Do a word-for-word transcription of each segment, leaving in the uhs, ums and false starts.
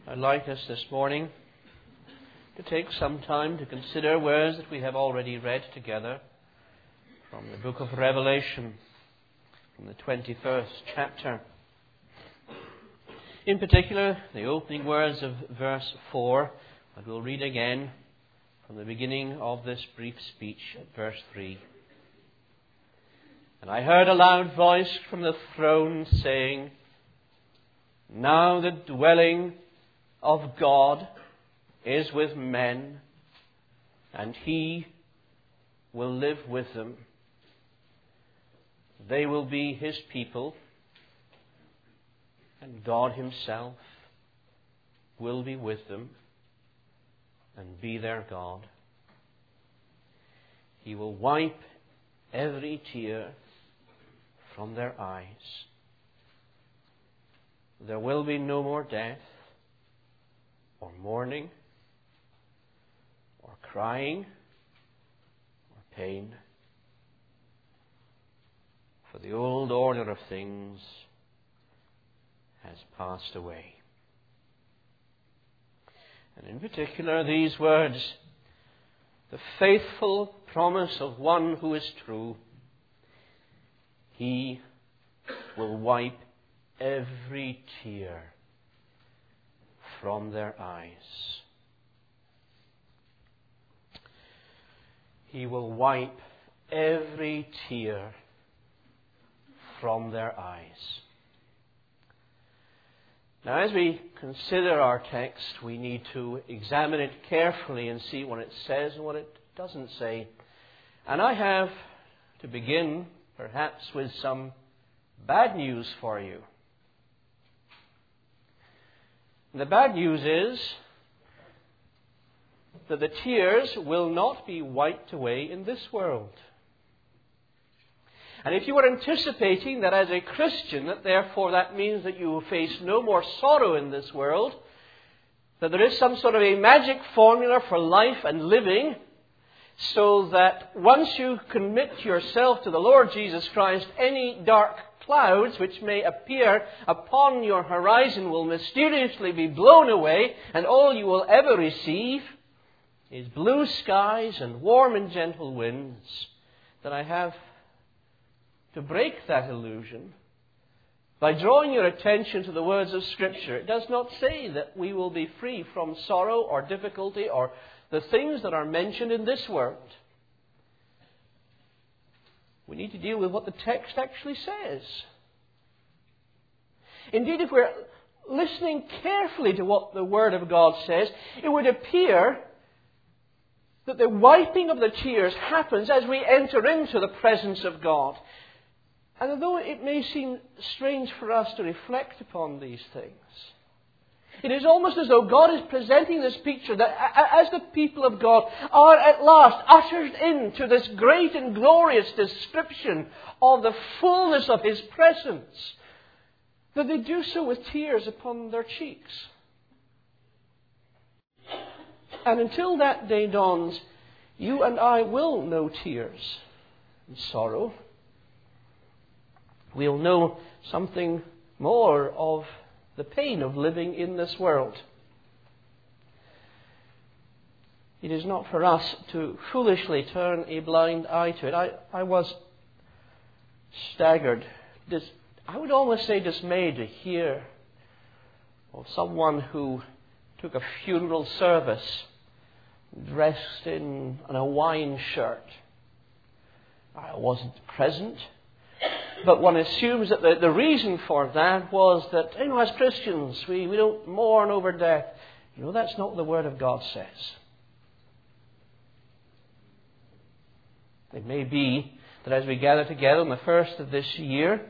I'd like us this morning to take some time to consider words that we have already read together from the book of Revelation, from the twenty-first chapter. In particular, the opening words of verse four, and we'll read again from the beginning of this brief speech at verse three. And I heard a loud voice from the throne saying, "Now the dwelling of God is with men, and He will live with them. They will be His people, and God Himself will be with them and be their God. He will wipe every tear from their eyes. There will be no more death, or mourning, or crying, or pain. For the old order of things has passed away." And in particular, these words, the faithful promise of one who is true, He will wipe every tear from their eyes. He will wipe every tear from their eyes. Now, as we consider our text, we need to examine it carefully and see what it says and what it doesn't say. And I have to begin, perhaps, with some bad news for you. The bad news is that the tears will not be wiped away in this world. And if you were anticipating that as a Christian, that therefore that means that you will face no more sorrow in this world, that there is some sort of a magic formula for life and living, so that once you commit yourself to the Lord Jesus Christ, any dark clouds which may appear upon your horizon will mysteriously be blown away, and all you will ever receive is blue skies and warm and gentle winds, that I have to break that illusion by drawing your attention to the words of Scripture. It does not say that we will be free from sorrow or difficulty or the things that are mentioned in this world. We need to deal with what the text actually says. Indeed, if we're listening carefully to what the Word of God says, it would appear that the wiping of the tears happens as we enter into the presence of God. And although it may seem strange for us to reflect upon these things, it is almost as though God is presenting this picture that as the people of God are at last ushered into this great and glorious description of the fullness of His presence, that they do so with tears upon their cheeks. And until that day dawns, you and I will know tears and sorrow. We'll know something more of the pain of living in this world. It is not for us to foolishly turn a blind eye to it. I, I was staggered, dis, I would almost say dismayed to hear of someone who took a funeral service dressed in an Hawaiian shirt. I wasn't present. But one assumes that the, the reason for that was that, you know, as Christians, we, we don't mourn over death. You know, that's not what the Word of God says. It may be that as we gather together on the first of this year,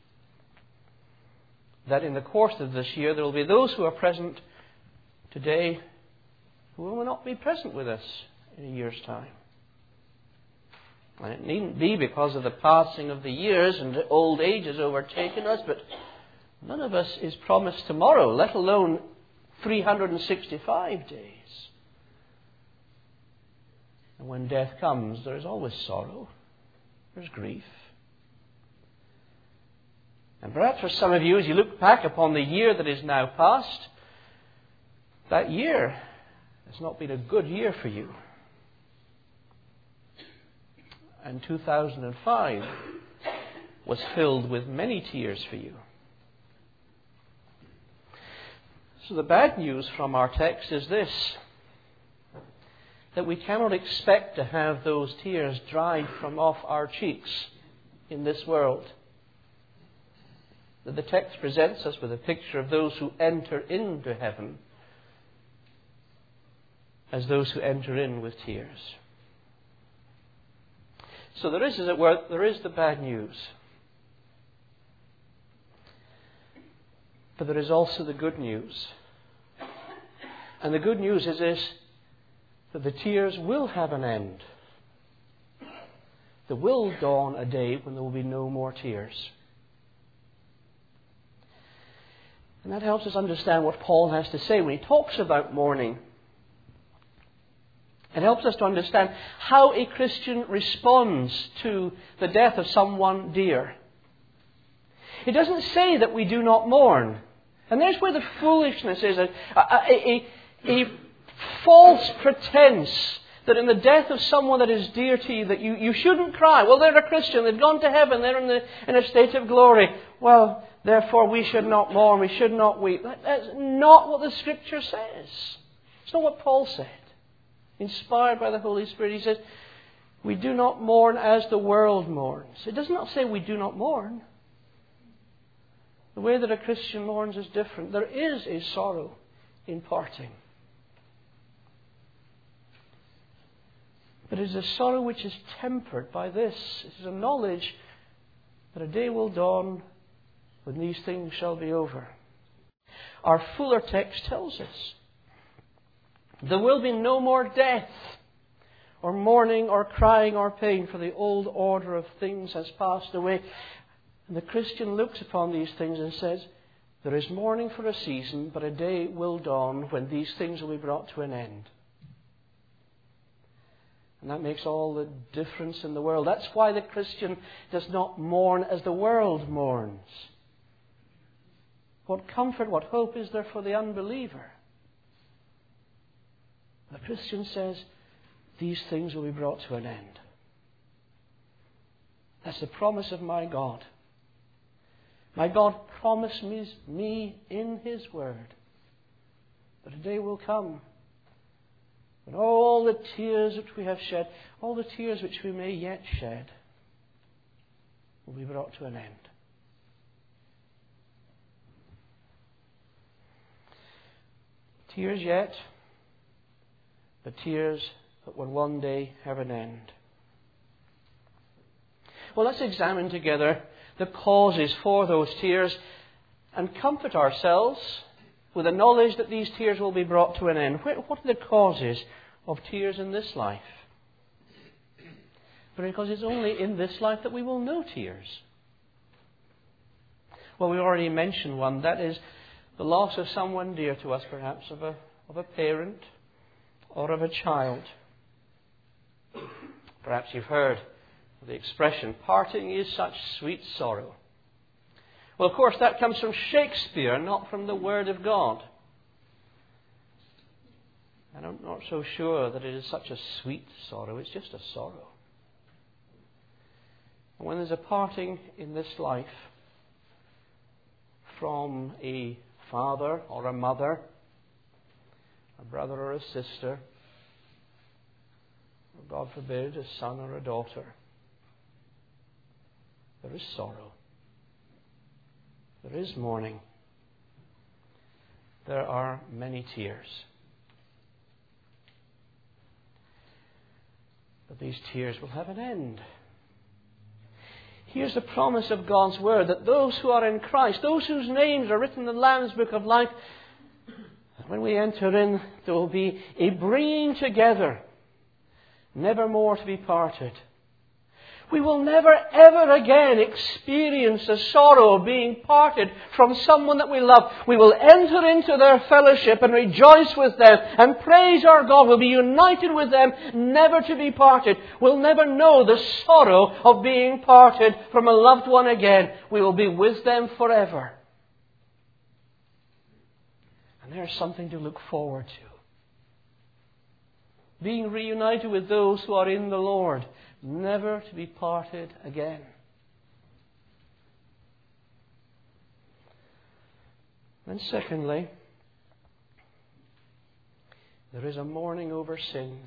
that in the course of this year there will be those who are present today who will not be present with us in a year's time. And it needn't be because of the passing of the years and old age has overtaken us, but none of us is promised tomorrow, let alone three hundred sixty-five days. And when death comes, there is always sorrow, there's grief. And perhaps for some of you, as you look back upon the year that is now past, That year has not been a good year for you. And two thousand five was filled with many tears for you. So the bad news from our text is this, that we cannot expect to have those tears dried from off our cheeks in this world. That the text presents us with a picture of those who enter into heaven as those who enter in with tears. So there is, as it were, there is the bad news. But there is also the good news. And the good news is this, that the tears will have an end. There will dawn a day when there will be no more tears. And that helps us understand what Paul has to say when he talks about mourning. It helps us to understand how a Christian responds to the death of someone dear. It doesn't say that we do not mourn. And there's where the foolishness is. A, a, a, a false pretense that in the death of someone that is dear to you, that you, you shouldn't cry. Well, they're a Christian. They've gone to heaven. They're in, the, in a state of glory. Well, therefore we should not mourn. We should not weep. That, that's not what the Scripture says. It's not what Paul said. Inspired by the Holy Spirit, he says, we do not mourn as the world mourns. It does not say we do not mourn. The way that a Christian mourns is different. There is a sorrow in parting. But it is a sorrow which is tempered by this. It is a knowledge that a day will dawn when these things shall be over. Our fuller text tells us there will be no more death, or mourning, or crying, or pain, for the old order of things has passed away. And the Christian looks upon these things and says, there is mourning for a season, but a day will dawn when these things will be brought to an end. And that makes all the difference in the world. That's why the Christian does not mourn as the world mourns. What comfort, what hope is there for the unbeliever? The Christian says, these things will be brought to an end. That's the promise of my God. My God promised me, me in His Word that a day will come when all the tears which we have shed, all the tears which we may yet shed, will be brought to an end. Tears yet, but tears that will one day have an end. Well, let's examine together the causes for those tears and comfort ourselves with the knowledge that these tears will be brought to an end. What are the causes of tears in this life? Because it's only in this life that we will know tears. Well, we already mentioned one. That is the loss of someone dear to us, perhaps of a, of a parent or of a child. Perhaps you've heard the expression, parting is such sweet sorrow. Well, of course, that comes from Shakespeare, not from the Word of God. And I'm not so sure that it is such a sweet sorrow. It's just a sorrow. And when there's a parting in this life from a father or a mother, a brother or a sister, or God forbid, a son or a daughter, there is sorrow. There is mourning. There are many tears. But these tears will have an end. Here's the promise of God's Word, that those who are in Christ, those whose names are written in the Lamb's Book of Life, when we enter in, there will be a bringing together, never more to be parted. We will never ever again experience the sorrow of being parted from someone that we love. We will enter into their fellowship and rejoice with them and praise our God. We'll be united with them, never to be parted. We'll never know the sorrow of being parted from a loved one again. We will be with them forever. And And there's something to look forward to. Being reunited with those who are in the Lord, never to be parted again. And secondly, there is a mourning over sins.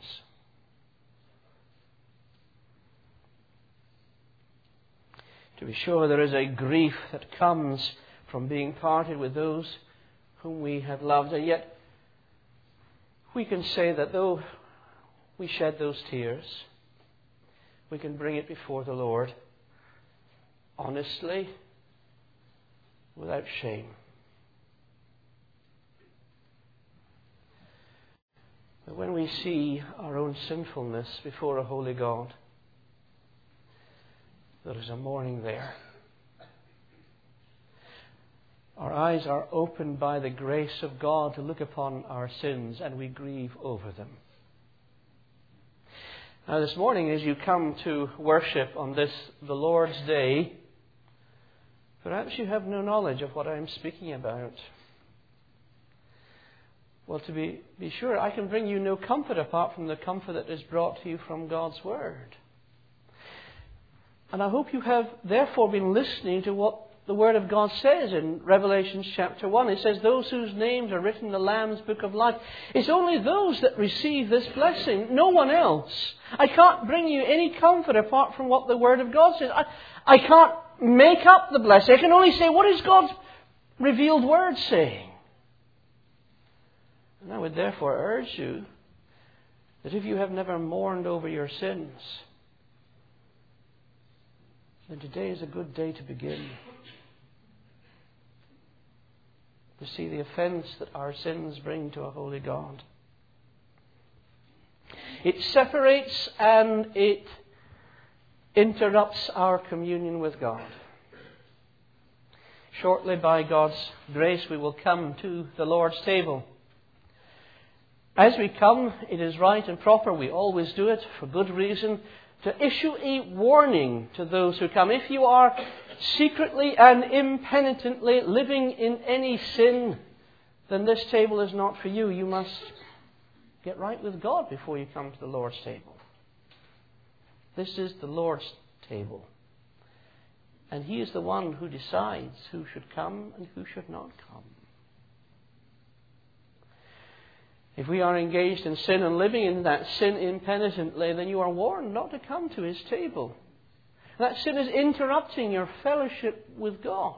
To be sure, there is a grief that comes from being parted with those whom we have loved. And yet, we can say that though we shed those tears, we can bring it before the Lord honestly, without shame. But when we see our own sinfulness before a holy God, there is a mourning there. Our eyes are opened by the grace of God to look upon our sins, and we grieve over them. Now this morning, as you come to worship on this, the Lord's Day, perhaps you have no knowledge of what I am speaking about. Well, to be, be sure, I can bring you no comfort apart from the comfort that is brought to you from God's Word. And I hope you have therefore been listening to what the Word of God says in Revelation chapter one. It says, those whose names are written in the Lamb's book of life. It's only those that receive this blessing, no one else. I can't bring you any comfort apart from what the Word of God says. I, I can't make up the blessing. I can only say, what is God's revealed Word saying? And I would therefore urge you that if you have never mourned over your sins, then today is a good day to begin. To see the offence that our sins bring to a holy God. It separates and it interrupts our communion with God. Shortly, by God's grace, we will come to the Lord's table. As we come, it is right and proper, we always do it for good reason, to issue a warning to those who come. If you are secretly and impenitently living in any sin, then this table is not for you. You must get right with God before you come to the Lord's table. This is the Lord's table. And He is the one who decides who should come and who should not come. If we are engaged in sin and living in that sin impenitently, then you are warned not to come to His table. That sin is interrupting your fellowship with God.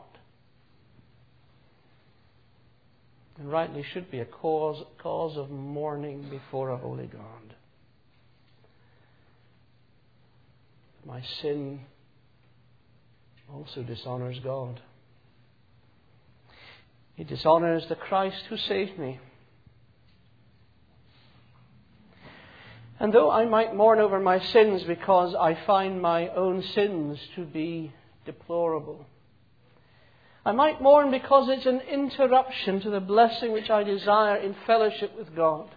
And rightly should be a cause, cause of mourning before a holy God. My sin also dishonors God. It dishonors the Christ who saved me. And though I might mourn over my sins because I find my own sins to be deplorable, I might mourn because it's an interruption to the blessing which I desire in fellowship with God.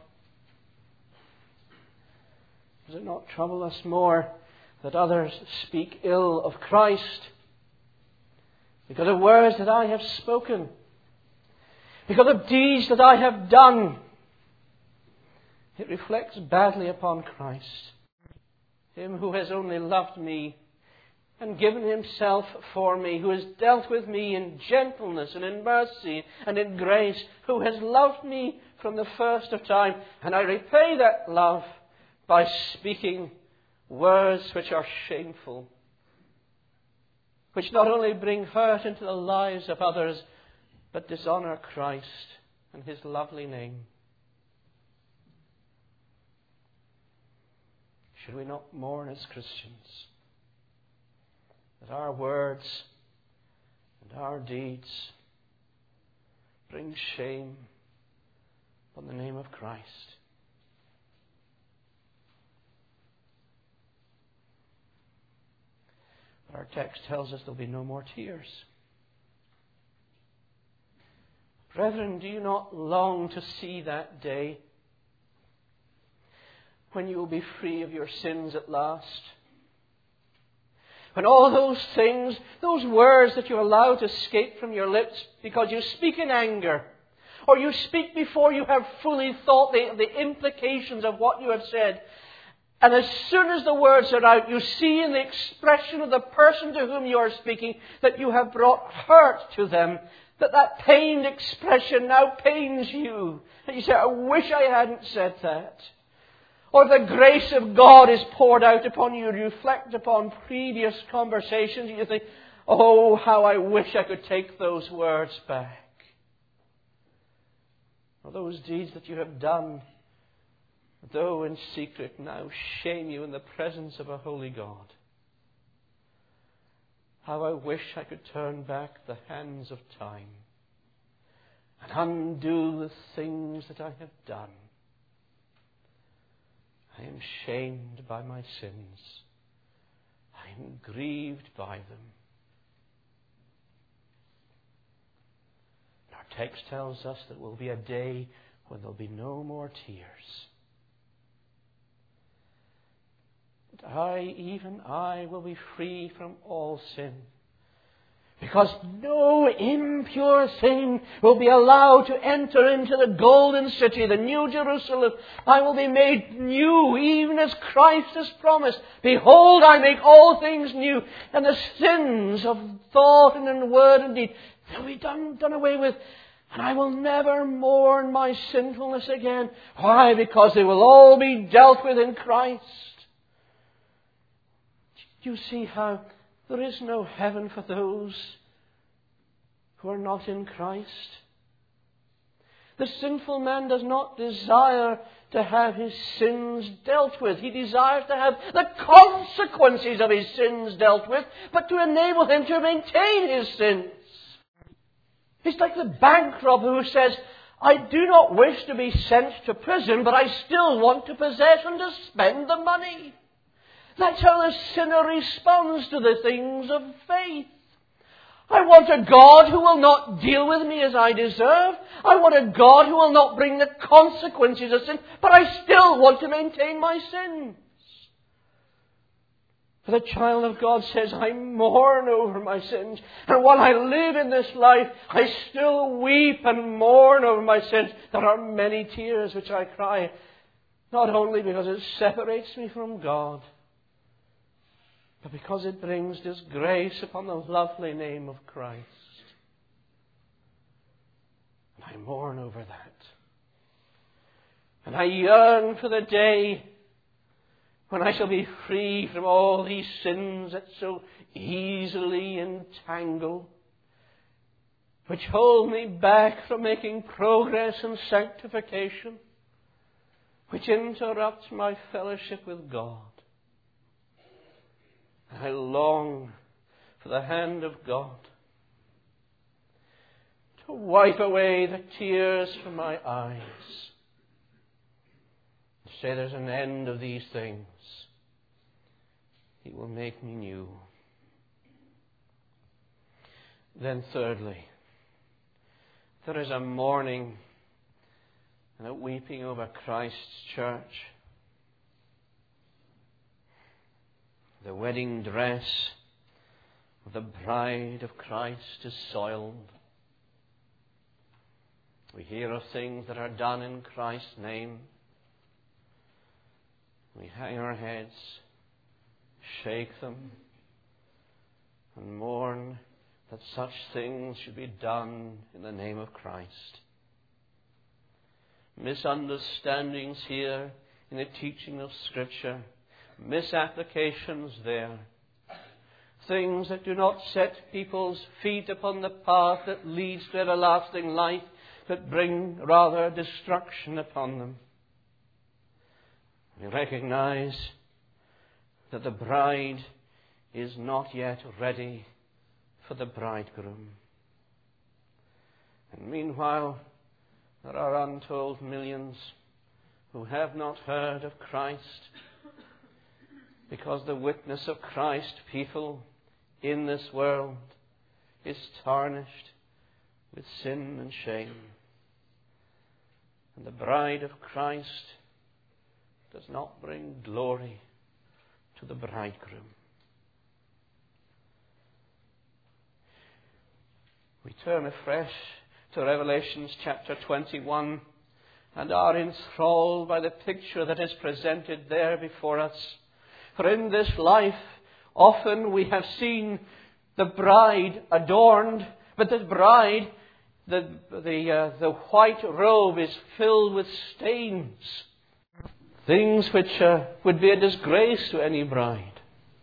Does it not trouble us more that others speak ill of Christ because of words that I have spoken, because of deeds that I have done? It reflects badly upon Christ, Him who has only loved me and given Himself for me, who has dealt with me in gentleness and in mercy and in grace, who has loved me from the first of time. And I repay that love by speaking words which are shameful, which not only bring hurt into the lives of others, but dishonour Christ and His lovely name. Should we not mourn as Christians that our words and our deeds bring shame upon the name of Christ? But our text tells us there'll be no more tears. Brethren, do you not long to see that day when you will be free of your sins at last? When all those things, those words that you allow to escape from your lips because you speak in anger, or you speak before you have fully thought the, the implications of what you have said. And as soon as the words are out, you see in the expression of the person to whom you are speaking that you have brought hurt to them, that that pained expression now pains you. And you say, I wish I hadn't said that. Or the grace of God is poured out upon you. You reflect upon previous conversations and you think, oh, how I wish I could take those words back. Or those deeds that you have done, though in secret, now shame you in the presence of a holy God. How I wish I could turn back the hands of time and undo the things that I have done. I am shamed by my sins. I am grieved by them. Our text tells us that there will be a day when there will be no more tears. But I, even I, will be free from all sin. Because no impure thing will be allowed to enter into the golden city, the new Jerusalem. I will be made new, even as Christ has promised. Behold, I make all things new. And the sins of thought and in word and deed, they'll be done, done away with. And I will never mourn my sinfulness again. Why? Because they will all be dealt with in Christ. Do you see how there is no heaven for those who are not in Christ? The sinful man does not desire to have his sins dealt with. He desires to have the consequences of his sins dealt with, but to enable him to maintain his sins. It's like the bank robber who says, I do not wish to be sent to prison, but I still want to possess and to spend the money. That's how the sinner responds to the things of faith. I want a God who will not deal with me as I deserve. I want a God who will not bring the consequences of sin, but I still want to maintain my sins. For the child of God says, I mourn over my sins. And while I live in this life, I still weep and mourn over my sins. There are many tears which I cry, not only because it separates me from God, but because it brings disgrace upon the lovely name of Christ. And I mourn over that. And I yearn for the day when I shall be free from all these sins that so easily entangle, which hold me back from making progress in sanctification, which interrupt my fellowship with God. I long for the hand of God to wipe away the tears from my eyes. To say there's an end of these things. He will make me new. Then thirdly, there is a mourning and a weeping over Christ's church. The wedding dress of the bride of Christ is soiled. We hear of things that are done in Christ's name. We hang our heads, shake them, and mourn that such things should be done in the name of Christ. Misunderstandings here in the teaching of Scripture, misapplications there, things that do not set people's feet upon the path that leads to everlasting life, but bring rather destruction upon them. We recognize that the bride is not yet ready for the bridegroom. And meanwhile, there are untold millions who have not heard of Christ, because the witness of Christ people in this world is tarnished with sin and shame. And the bride of Christ does not bring glory to the bridegroom. We turn afresh to Revelations chapter twenty-one and are enthralled by the picture that is presented there before us. For in this life, often we have seen the bride adorned, but the bride, the, the, uh, the white robe is filled with stains. Things which uh, would be a disgrace to any bride.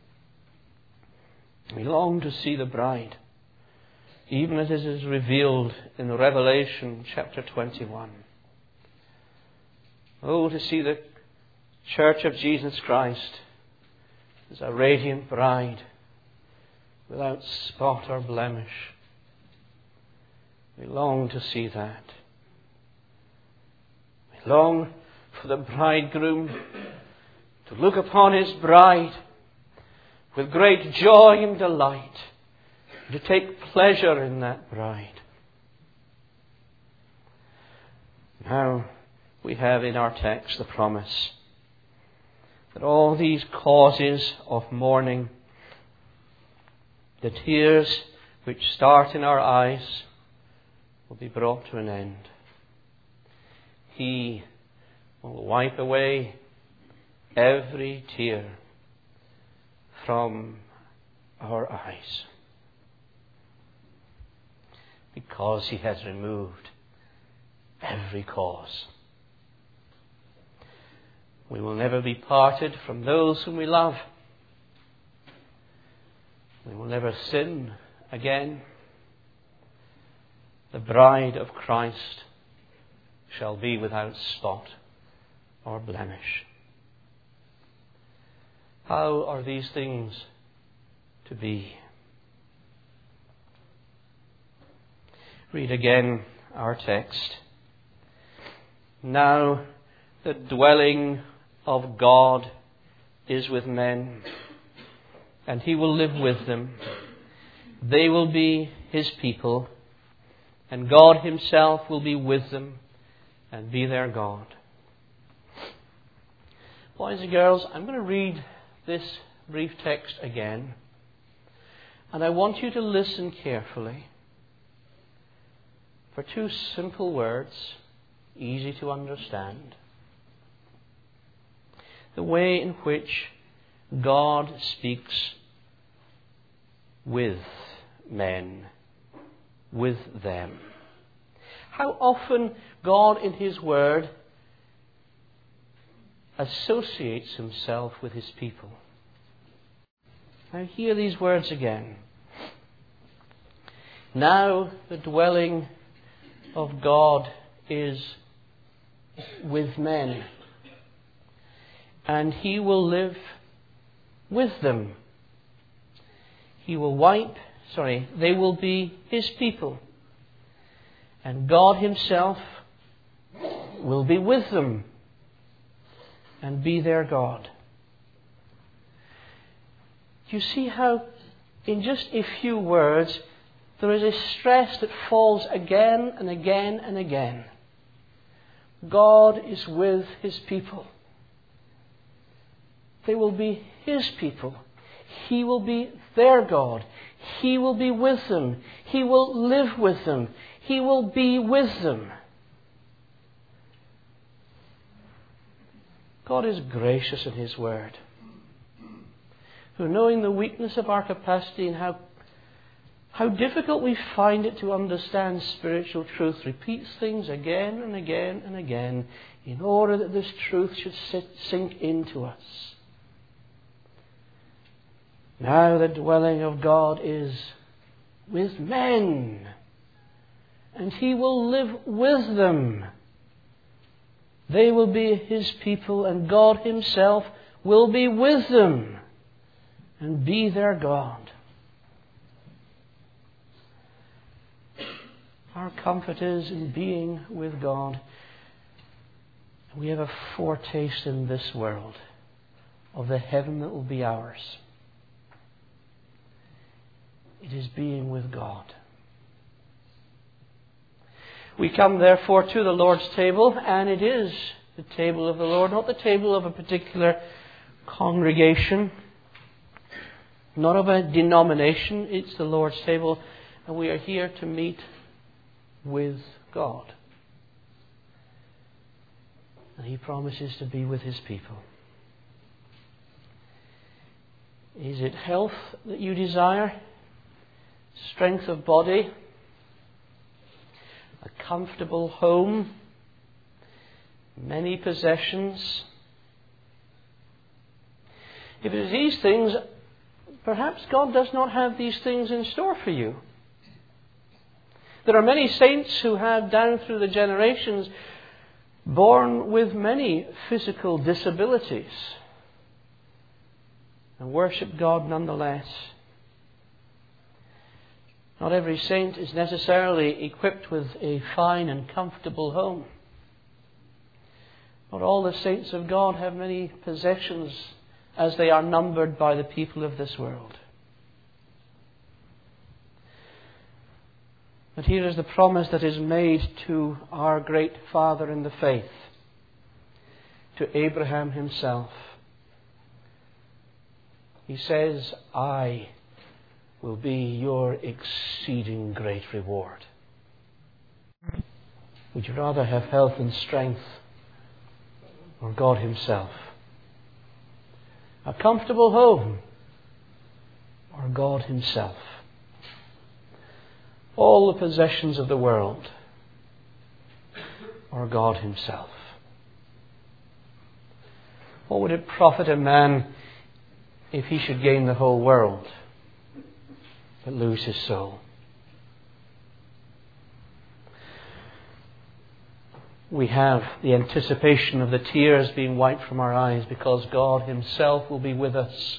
We long to see the bride, even as it is revealed in Revelation chapter twenty-one. Oh, to see the Church of Jesus Christ as a radiant bride, without spot or blemish. We long to see that. We long for the bridegroom to look upon his bride with great joy and delight, to take pleasure in that bride. Now we have in our text the promise that all these causes of mourning, the tears which start in our eyes, will be brought to an end. He will wipe away every tear from our eyes, because He has removed every cause. We will never be parted from those whom we love. We will never sin again. The bride of Christ shall be without spot or blemish. How are these things to be? Read again our text. Now the dwelling of God is with men, and He will live with them. They will be His people, and God Himself will be with them and be their God. Boys and girls, I'm going to read this brief text again, and I want you to listen carefully for two simple words, easy to understand. The way in which God speaks with men, with them. How often God in His Word associates Himself with His people. Now hear these words again. Now the dwelling of God is with men, and He will live with them. He will wipe, sorry, they will be His people, and God Himself will be with them and be their God. Do you see how in just a few words there is a stress that falls again and again and again? God is with His people. They will be His people. He will be their God. He will be with them. He will live with them. He will be with them. God is gracious in His Word, who, knowing the weakness of our capacity and how, how difficult we find it to understand spiritual truth, repeats things again and again and again in order that this truth should sit, sink into us. Now the dwelling of God is with men, and He will live with them. They will be His people, and God Himself will be with them and be their God. Our comfort is in being with God. We have a foretaste in this world of the heaven that will be ours. It is being with God. We come therefore to the Lord's table, and it is the table of the Lord, not the table of a particular congregation, not of a denomination. It's the Lord's table, and we are here to meet with God. And He promises to be with His people. Is it health that you desire? Strength of body? A comfortable home? Many possessions? If it is these things, perhaps God does not have these things in store for you. There are many saints who have, down through the generations, born with many physical disabilities and worship God nonetheless. Not every saint is necessarily equipped with a fine and comfortable home. Not all the saints of God have many possessions as they are numbered by the people of this world. But here is the promise that is made to our great father in the faith, to Abraham himself. He says, I will be your exceeding great reward. Would you rather have health and strength or God Himself? A comfortable home or God Himself? All the possessions of the world or God Himself? What would it profit a man if he should gain the whole world but lose his soul? We have the anticipation of the tears being wiped from our eyes because God Himself will be with us.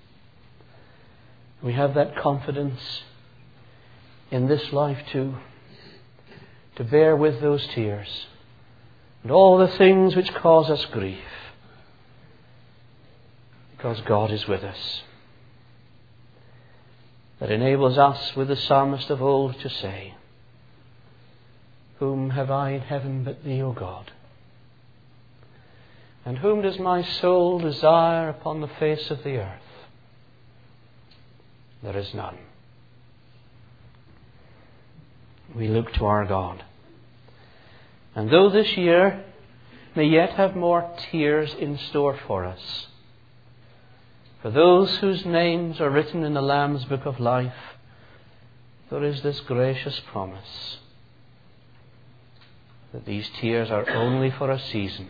We have that confidence in this life too, to bear with those tears and all the things which cause us grief, because God is with us. That enables us, with the psalmist of old, to say, whom have I in heaven but Thee, O God? And whom does my soul desire upon the face of the earth? There is none. We look to our God. And though this year may yet have more tears in store for us, for those whose names are written in the Lamb's Book of Life, there is this gracious promise that these tears are only for a season.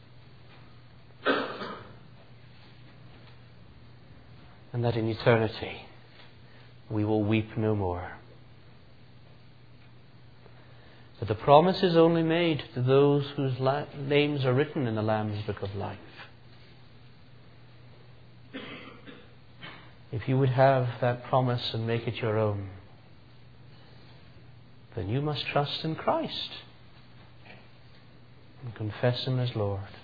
And that in eternity we will weep no more. That the promise is only made to those whose la- names are written in the Lamb's Book of Life. If you would have that promise and make it your own, then you must trust in Christ and confess Him as Lord.